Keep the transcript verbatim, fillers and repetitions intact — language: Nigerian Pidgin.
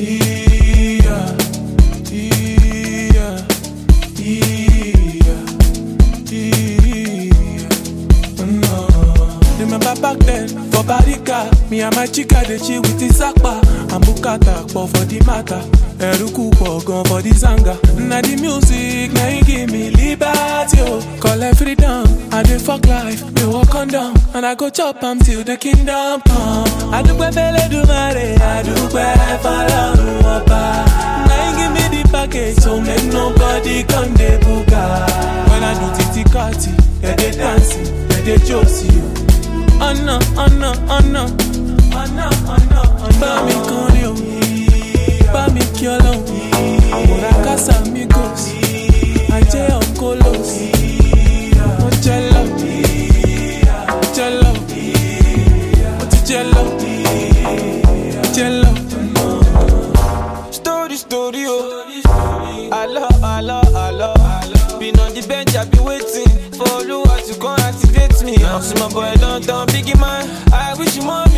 Yeah, yeah, yeah, yeah. No. Remember back then, for Barika, me and my chica, they chill with the Zakpa. And Bukata, but for the matter. Eruku Pogon for the Zanga. Now the music, now you give me liberty. Oh. Call it freedom, I do fuck life, we walk on down. And I go chop am till the kingdom come. I do kwe bele do mare, I do kwe follow nuopa. Now you give me the package, so make nobody come de buga. When I do titi kati, yeah they dancing, yeah they josie. Oh no, oh no, oh no, oh no, oh no, oh no. Bami konyo, bami kiolo, amora casa amigos, aje oncolos, oh jello, jello, oh jello, jello. Story, story, oh, Allah, Allah, Allah. Been on the bench, I be waiting for Oluwa to come activate me. I'm see my boy don't turn biggie man. I wish you more.